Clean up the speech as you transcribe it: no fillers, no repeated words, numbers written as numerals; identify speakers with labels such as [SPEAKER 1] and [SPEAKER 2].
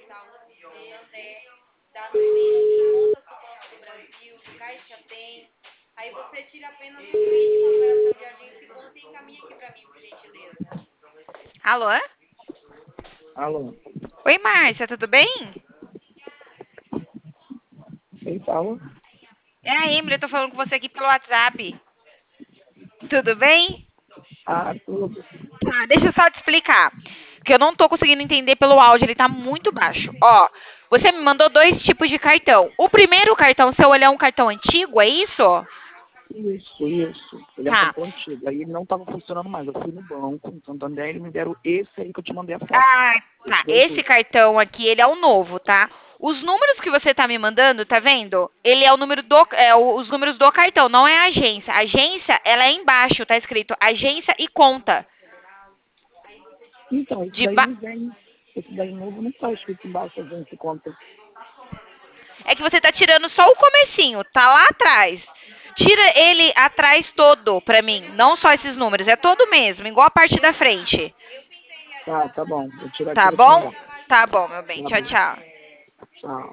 [SPEAKER 1] digital no sistema, dados bem, contas do Banco do Brasil, do Caixa Tem. Aí você tira apenas o print com a numeração de agência e conta e encaminha aqui para mim, por gentileza.
[SPEAKER 2] Alô?
[SPEAKER 3] Alô,
[SPEAKER 2] Oi, Márcia, tudo bem?
[SPEAKER 3] quem fala?
[SPEAKER 2] É a Emily, eu tô falando com você aqui pelo WhatsApp. Tudo bem?
[SPEAKER 3] Ah, tudo.
[SPEAKER 2] Tá, deixa eu só te explicar. Porque eu não tô conseguindo entender pelo áudio, ele tá muito baixo. Ó, você me mandou dois tipos de cartão. O primeiro cartão seu, ele é um cartão antigo, é isso?
[SPEAKER 3] Isso. Ele é um
[SPEAKER 2] Tá.
[SPEAKER 3] cartão antigo. Aí ele não estava funcionando mais. Eu fui no banco, em Santander, e eles me deram esse aí que eu te mandei a foto.
[SPEAKER 2] Ah,
[SPEAKER 3] Esses
[SPEAKER 2] tá.
[SPEAKER 3] dois
[SPEAKER 2] Esse
[SPEAKER 3] aí.
[SPEAKER 2] cartão aqui, ele é o novo, tá? Os números que você tá me mandando, tá vendo? Ele é o número do, os números do cartão, não é a agência. A agência, ela é embaixo, tá escrito agência e conta.
[SPEAKER 3] Então, esse
[SPEAKER 2] De
[SPEAKER 3] daí
[SPEAKER 2] ba...
[SPEAKER 3] não vem. Esse daí novo não está escrito embaixo, a gente conta.
[SPEAKER 2] É que você tá tirando só o comecinho, tá lá atrás. Tira ele atrás todo pra mim, não só esses números, é todo mesmo, igual a parte da frente.
[SPEAKER 3] Tá bom. Vou tirar aqui e
[SPEAKER 2] Tá
[SPEAKER 3] vou te
[SPEAKER 2] bom?
[SPEAKER 3] mandar.
[SPEAKER 2] Tá bom, meu bem.
[SPEAKER 3] Tá
[SPEAKER 2] Tchau,
[SPEAKER 3] bom.
[SPEAKER 2] tchau.
[SPEAKER 3] Tchau.